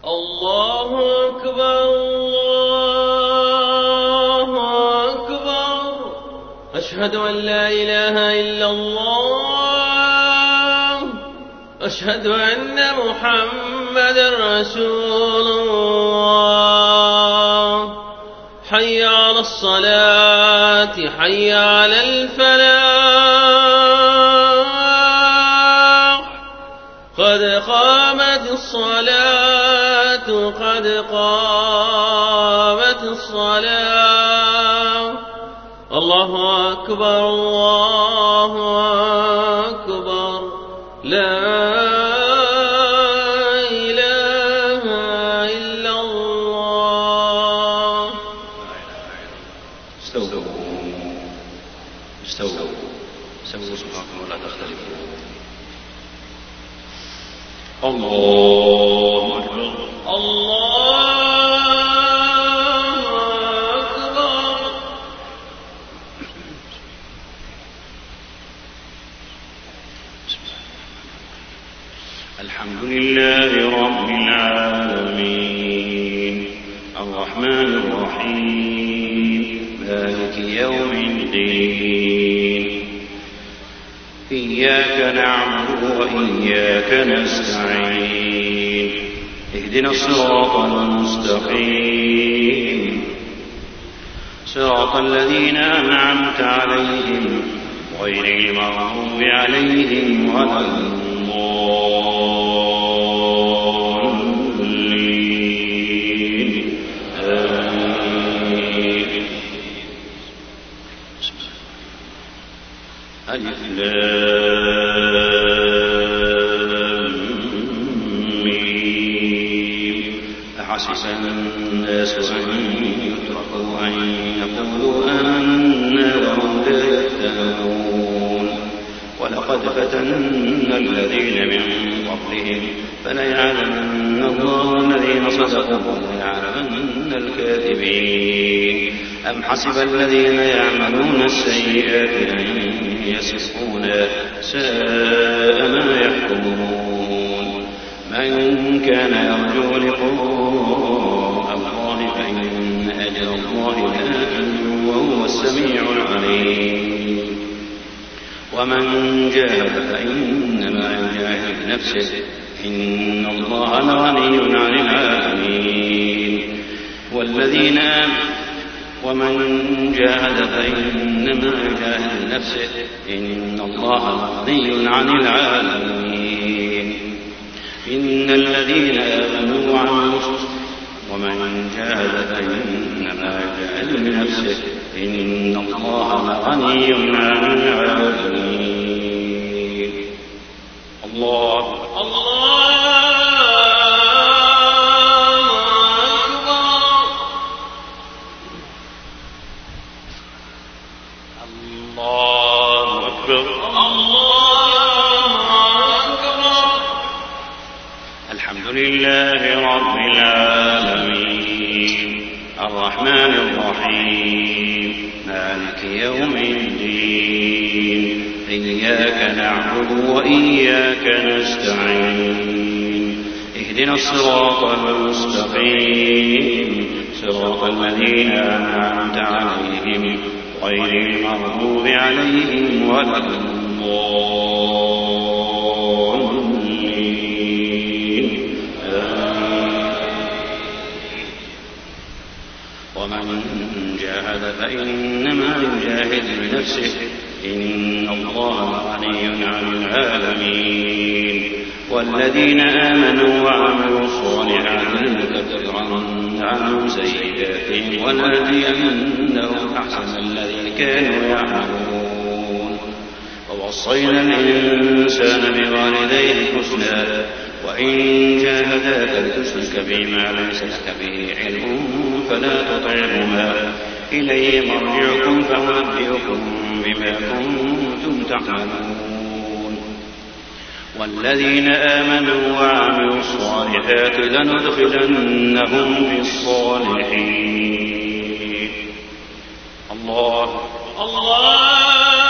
الله أكبر الله أكبر. أشهد أن لا إله إلا الله. أشهد أن محمدا رسول الله. حي على الصلاة حي على الفلاح. قد قامت الصلاة قد قامت الصلاة. الله أكبر الله أكبر. لا إله إلا الله. استووا سووا صفحكم ولا تختلفوا. الله أكبر الله أكبر. الحمد لله رب العالمين الرحمن الرحيم مالك يوم الدين. إياك نعبد وإياك نستعين. اهدنا الصراط المستقيم صراط الذين أنعمت عليهم غير المغضوب عليهم ولا الضالين. آمين. ألف لام ميم. أحسب الناس أن يتركوا أن يقولوا آمنا وهم لا يفتنون. ولقد فتنا الذين من قبلهم فليعلمن الله الذين صدقوا وليعلمن الكاذبين. أم حسب الذين يعملون السيئات أن يسبقونا ساء ما يحكمون. من كان يرجو لقاء الله فإن أجل الله لآت وهو السميع العليم. ومن جاهد فإنما يجاهد لنفسه إن الله لغني عن العالمين. والذين ومن جاهد فإنما يجاهد لنفسه إن الله لغني عن العالمين. إن الذين آمنوا وعملوا ومن جاهد فإنما يجاهد لنفسه إن الله لغني عن العالمين. الله أكبر. الحمد لله رب العالمين الرحمن الرحيم مالك يوم الدين. إياك نعبد وإياك نستعين. اهدنا الصراط المستقيم صراط الذين أنعمت عليهم غير المغضوب عليهم ولا الضالين. ومن جاهد فإنما يجاهد لنفسه إن الله غني عن العالمين. والذين آمنوا وعملوا الصالحات لنكفرن عنهم سيئاتهم ولنهدينهم أحسن الذي كانوا يعملون. ووصينا الإنسان بوالديه حسنا وإن جاهداك لتشرك بما ليس لك به علم فلا تطعهما إليه مرجعكم فأنبئكم بما كنتم تعملون. والذين آمنوا وعملوا الصالحات لندخلنهم في الصالحين. الله